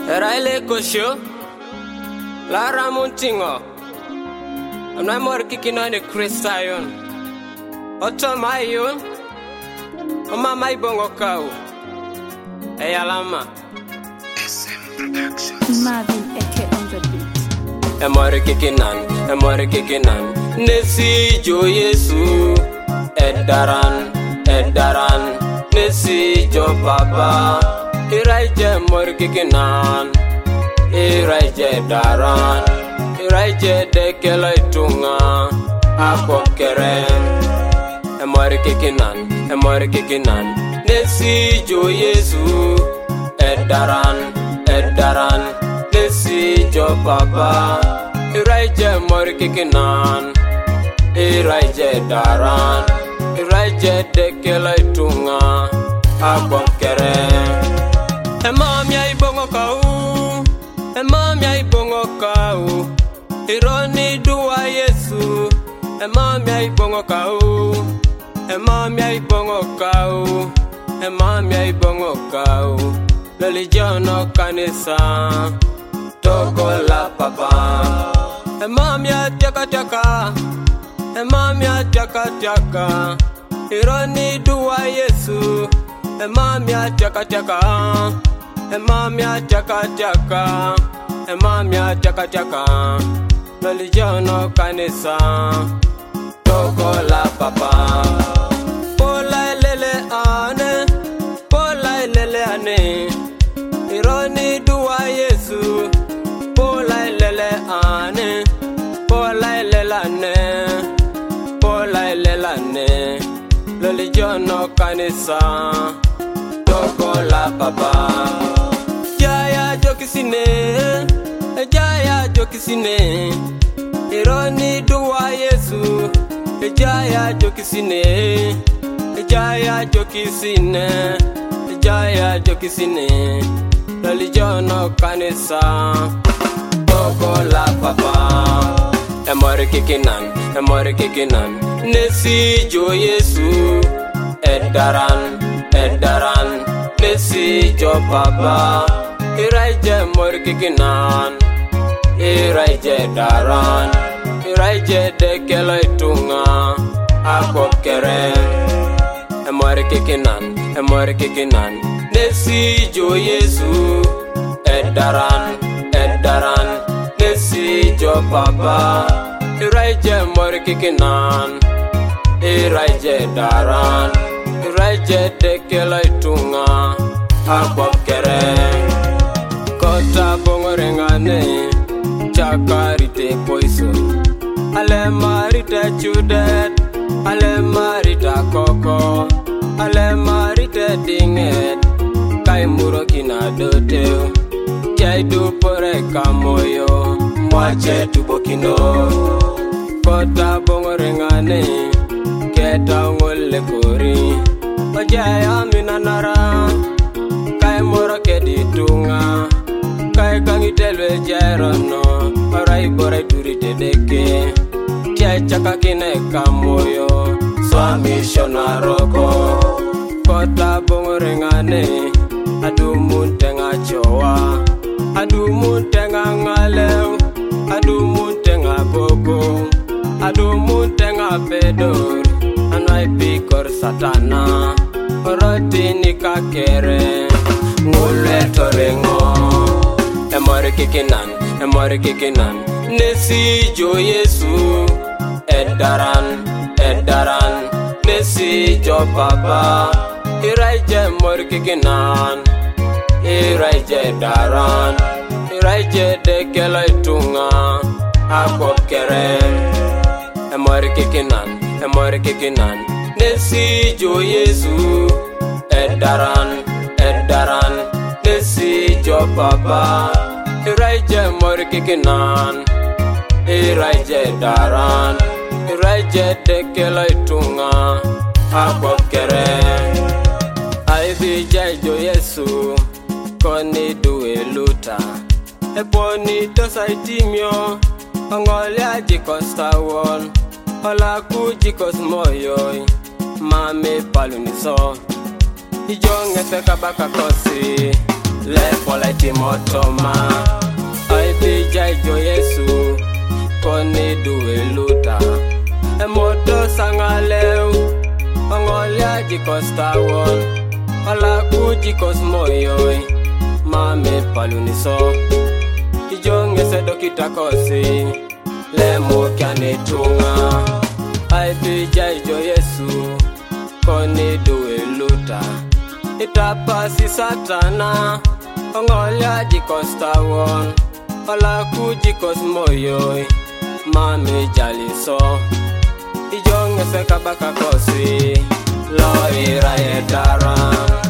Eraile kosho Lara Muntingo Amna mor kikinane Kristayon Oto mayon Oma mai bongo kau Eyalama SM Productions Marvin Eke on the beat. Emore kikinan Nesi jo Yesu Edaran Nesi jo Papa Iraije mor kikinan Iraije daran Iraije dekelai tunga Ako kerem Emore kikinan Nesi jo Yesu Edaran Nesi jo Papa Iraije mor kikinan Iraije daran Iraije dekelai tunga Ako kerem Emamia ibongo kau Ironi dua Yesu Emamia ibongo kau Lelijono kanisa Togo la papa Emamia tiaka Ironi dua Yesu Emamia tiaka Lelijono kanisa Togo la papa Pola lele ane Ironi dua Yesu Pola lele ane Lelijono kanisa Togo la papa Jaya jokisine Ironi dua Yesu Jaya jokisine Lelijono kanisa Togo la papa Emore kikinan Nesi jo Yesu Edaran Nesi jo Papa Iraije mor kikinan Iraije daran Iraije dekelai tunga Ako kerem Emore kikinan Nesi jo Yesu Edaran Nesi jo Papa Iraije mor kikinan Iraije daran Iraije dekelai tunga Ako kerem Kota bongorengane Chakarite poison Alemarita chudet Alemarita koko Alemarita dinget Kaimuro kinadoteo Jaidu pore kamoyo Mwache tubokino Kota bongorengane Keta ngole kori Ojaya minanara Kaimuro keditunga Kai kangitelwe jerono Orai borai turi dedeke Chaka kine kamoyo Swami shonaroko Kota bongorengane Adumutenga chowa Adumutenga ngalew Adumutenga gogo Adumutenga bedor Anai pikor satana Orotini kakere Ngule torengo Emore kikinan Nesi jo Yesu Edaran Nesi jo Papa Iraije mor kikinan Iraije daran Iraije dekelai tunga Ako kerem Emore kikinan Nesi jo Yesu Edaran Nesi jo Papa Iraije mor kikinan Iraije daran Iraije dekelai tunga Ako kerem Aivi jaijo Yesu Koni duwe luta Eponi tosaitimio Ongolia jikos tawon Ola ku jikos moyoy Mame paluniso Ijonge te kabaka kosi le pola timotoma ai pijai jo Yesu koni duwe luta emoto sangaleu ongolia jikosta won ala kujikos moyoi mame paluniso ijonge se dokita kosi le mokyane tunga ai pijai jo Yesu koni duwe luta itapasi satana ongolia jikosta won ala kujikos moyoi mame jaliso ijonge se kabaka kosi lo ira daran